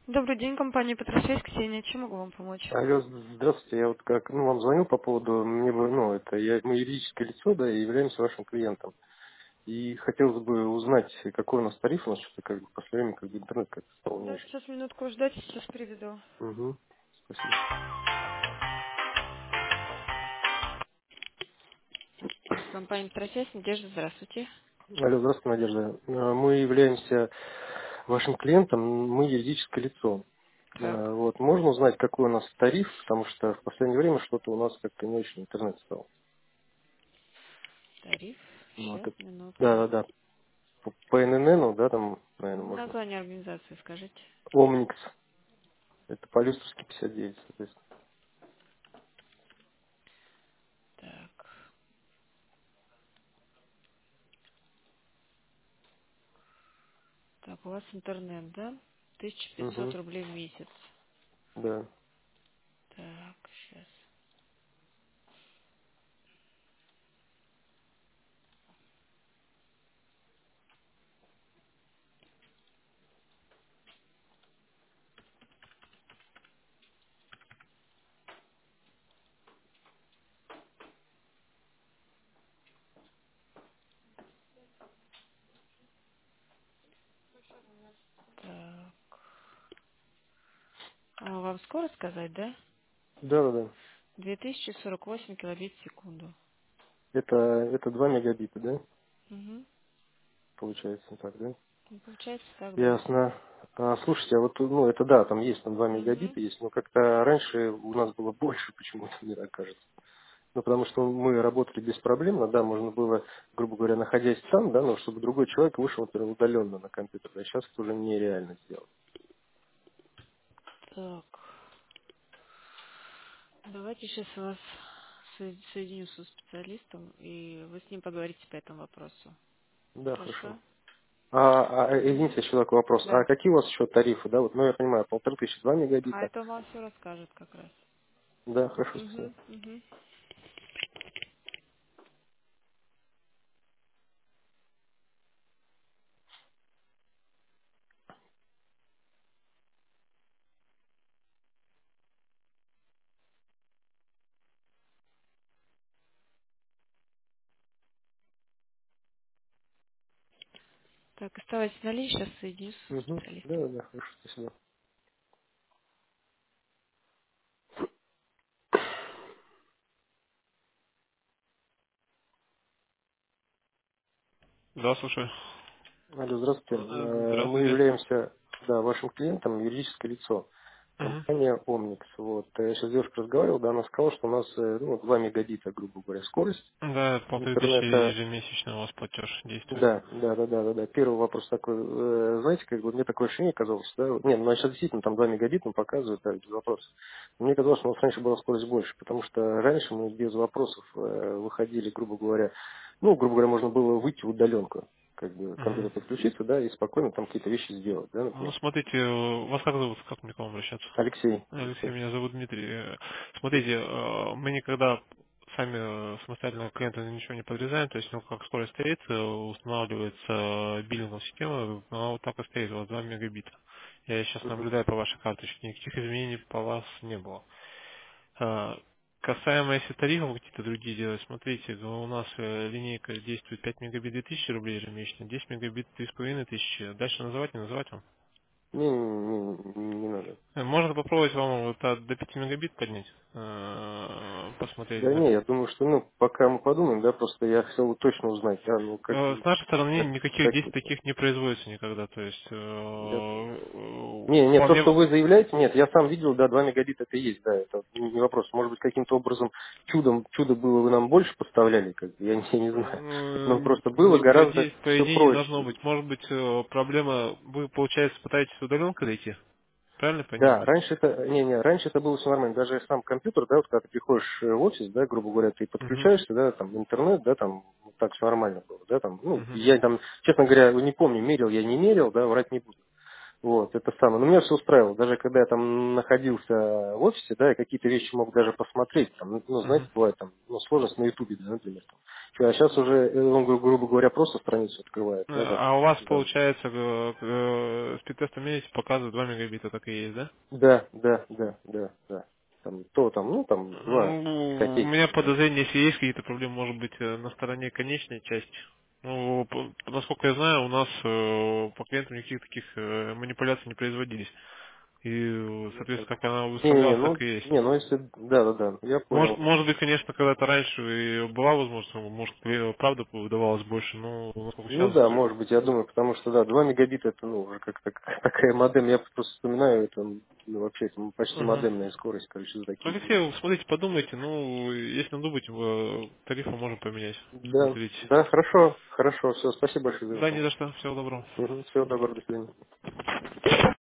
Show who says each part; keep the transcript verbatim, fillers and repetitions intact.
Speaker 1: Добрый день, компания Петросвязь, Ксения. Чем могу вам помочь?
Speaker 2: Алло, здравствуйте. Я вот как, ну, вам звонил по поводу, мне бы, ну, это я, мы юридическое лицо, да, и являемся вашим клиентом. И хотелось бы узнать, какой у нас тариф, у нас что-то как бы в последнее время как бы интернет как-то стал не
Speaker 1: Да,
Speaker 2: очень.
Speaker 1: сейчас минутку ждать, сейчас приведу.
Speaker 2: Угу. Спасибо.
Speaker 1: Компания Петросвязь, Надежда, здравствуйте.
Speaker 2: Алло, здравствуйте, Надежда. Э, Мы являемся вашим клиентом, мы юридическое лицо.
Speaker 1: Так,
Speaker 2: Э, Вот, можно узнать, какой у нас тариф, потому что в последнее время что-то у нас как-то не очень интернет стал.
Speaker 1: тариф,
Speaker 2: Ну,
Speaker 1: сейчас,
Speaker 2: Вот, это-
Speaker 1: минутку.
Speaker 2: да, да, да. По по эн эн эн, да, там, наверное, можно.
Speaker 1: Название организации скажите.
Speaker 2: Омникс. Это по Люстерски пятьдесят девять, соответственно.
Speaker 1: Так, так, у вас интернет, да? тысяча пятьсот
Speaker 2: Угу.
Speaker 1: рублей в месяц.
Speaker 2: Да.
Speaker 1: Так, сейчас. Так, а вам скоро сказать, да?
Speaker 2: Да, да, да.
Speaker 1: две тысячи сорок восемь килобит в секунду.
Speaker 2: Это, это два мегабита, да?
Speaker 1: Угу.
Speaker 2: Получается так, да?
Speaker 1: Ну, получается так, да.
Speaker 2: Ясно. А, слушайте, а вот, ну, это да, там есть, там два
Speaker 1: Угу.
Speaker 2: мегабита есть, но как-то раньше у нас было больше, почему-то, мне так кажется. Ну, потому что мы работали беспроблемно, да, можно было, грубо говоря, находясь там, да, но чтобы другой человек вышел, например, удаленно на компьютер. А сейчас это уже нереально сделать.
Speaker 1: Так. Давайте сейчас вас со- соединю со специалистом, и вы с ним поговорите по этому вопросу.
Speaker 2: Да, хорошо.
Speaker 1: Хорошо?
Speaker 2: А, а,
Speaker 1: Угу.
Speaker 2: извините, еще такой вопрос. А
Speaker 1: Да.
Speaker 2: какие у вас еще тарифы, да? Вот, ну, я понимаю, полторы тысячи, два
Speaker 1: А
Speaker 2: мегабита.
Speaker 1: это он вам все расскажет как раз.
Speaker 2: Да, хорошо, спасибо.
Speaker 1: Угу, угу. Так, оставайтесь на линии, сейчас соединю со
Speaker 2: Угу. Да,
Speaker 1: специалистом.
Speaker 2: да, да, хорошо, спасибо.
Speaker 1: Да, слушаю.
Speaker 2: Алло, здравствуйте.
Speaker 1: Э,
Speaker 2: Э, Мы
Speaker 1: Здравствуйте.
Speaker 2: являемся, да, вашим клиентом, юридическое лицо.
Speaker 1: Мгм.
Speaker 2: Компания Omnix. Вот. Я сейчас с девушкой разговаривал, да, она сказала, что у нас э, ну, два мегабита, грубо говоря, скорость
Speaker 1: Да, полторы тысячи
Speaker 2: интернета.
Speaker 1: ежемесячно у вас платеж действует.
Speaker 2: Да, да, да, да, да, да. Первый вопрос такой, э, знаете, как бы мне такое ощущение казалось, да, вот, не, ну, значит, действительно, там два мегабита, ну, показывают, да, без вопросов. Мне казалось, что у нас раньше была скорость больше, потому что раньше мы без вопросов э, выходили, грубо говоря, ну, грубо говоря, можно было выйти в удаленку, как бы
Speaker 1: Мгм.
Speaker 2: компьютер подключиться, да, и спокойно там какие-то вещи сделать, да,
Speaker 1: Ну,
Speaker 2: например.
Speaker 1: смотрите, э, вас как зовут, как мне к вам обращаться?
Speaker 2: Алексей,
Speaker 1: Алексей,
Speaker 2: Алексей.
Speaker 1: меня зовут Дмитрий. Э, Смотрите, э, мы никогда сами э, самостоятельно клиента ничего не подрезаем, то есть, ну, как скорость стоит, э, устанавливается биллинговая система, она вот так и стоит, вот два мегабита. Я сейчас
Speaker 2: Мгм.
Speaker 1: наблюдаю по вашей карточке, никаких изменений по вас не было. А, Касаемо, если тарифов какие-то другие делать, смотрите, ну, у нас э, линейка действует пять мегабит две тысячи рублей ежемесячно, десять мегабит три с половиной тысячи. Дальше называть, не называть вам?
Speaker 2: Не, не, не, не надо.
Speaker 1: Э, Можно попробовать вам вот от- до пяти мегабит поднять, э, посмотреть,
Speaker 2: Да
Speaker 1: да.
Speaker 2: не, я думаю, что, ну, пока мы подумаем, да, просто я хотел точно узнать, а, ну, как
Speaker 1: Э,
Speaker 2: бы,
Speaker 1: С нашей стороны
Speaker 2: как,
Speaker 1: никаких
Speaker 2: как,
Speaker 1: действий таких не производится никогда, то есть э,
Speaker 2: да.
Speaker 1: э,
Speaker 2: Не, не, то,
Speaker 1: вполне...
Speaker 2: что вы заявляете, нет, я сам видел, да, два мегабита это и есть, да, это не не вопрос. Может быть, каким-то образом чудом, чудо было, вы нам больше поставляли, как бы, я, не я не знаю. Но
Speaker 1: э,
Speaker 2: просто было
Speaker 1: не, по
Speaker 2: гораздо
Speaker 1: идее, по
Speaker 2: все
Speaker 1: идее не
Speaker 2: проще.
Speaker 1: должно быть. Может быть, э, проблема, вы, получается, пытаетесь удаленкой дойти? Правильно
Speaker 2: Да,
Speaker 1: понимаю?
Speaker 2: раньше это, не, не, раньше это было все нормально. Даже сам компьютер, да, вот когда ты приходишь э, в офис, да, грубо говоря, ты
Speaker 1: Угу,
Speaker 2: подключаешься, да, там, в интернет, да, там, вот так все нормально было, да, там, ну,
Speaker 1: угу.
Speaker 2: я там, честно говоря, не помню, мерил я, не мерил, да, врать не буду. Вот, это самое. Но меня все устраивало. Даже когда я там находился в офисе, да, я какие-то вещи мог даже посмотреть. Там, ну, знаете,
Speaker 1: Мгм.
Speaker 2: бывает там, ну, сложность на Ютубе, да, например. Там. Чё, А сейчас уже, э, он, гру- грубо говоря, просто страницу открывает,
Speaker 1: Э,
Speaker 2: да, там.
Speaker 1: А у вас,
Speaker 2: Да,
Speaker 1: получается, э, э, спидтест умеете показывать два мегабита, так и есть, да?
Speaker 2: да, да, да, да. да. Там, то там, ну, там, два
Speaker 1: Ну, у
Speaker 2: копейки,
Speaker 1: меня
Speaker 2: да.
Speaker 1: подозрение, если есть какие-то проблемы, может быть, э, на стороне конечной части. Ну, п- насколько я знаю, у нас э, по клиентам никаких таких э, манипуляций не производились. И, э,
Speaker 2: Я понял.
Speaker 1: соответственно, как она
Speaker 2: Не-не-не,
Speaker 1: выставлялась, так
Speaker 2: ну,
Speaker 1: и есть.
Speaker 2: не, ну, если, да, да, да, я
Speaker 1: Может,
Speaker 2: понял.
Speaker 1: может быть, конечно, когда-то раньше и была возможность, ну, может, э, правда выдавалось больше, но насколько
Speaker 2: Ну
Speaker 1: сейчас...
Speaker 2: да, может быть, я думаю, потому что, да, два мегабита это, ну, уже как так, такая модем, я просто вспоминаю, это, ну, вообще, это почти
Speaker 1: Ага.
Speaker 2: модемная скорость, короче, за такие
Speaker 1: Алексей,
Speaker 2: деньги.
Speaker 1: вы смотрите, подумайте, ну, если надумать, э, тарифы можем поменять.
Speaker 2: Да,
Speaker 1: Смотрите.
Speaker 2: да, хорошо, хорошо, все, спасибо большое за
Speaker 1: Да, не за
Speaker 2: информацию.
Speaker 1: что. Всего доброго.
Speaker 2: Угу, всего доброго, до свидания.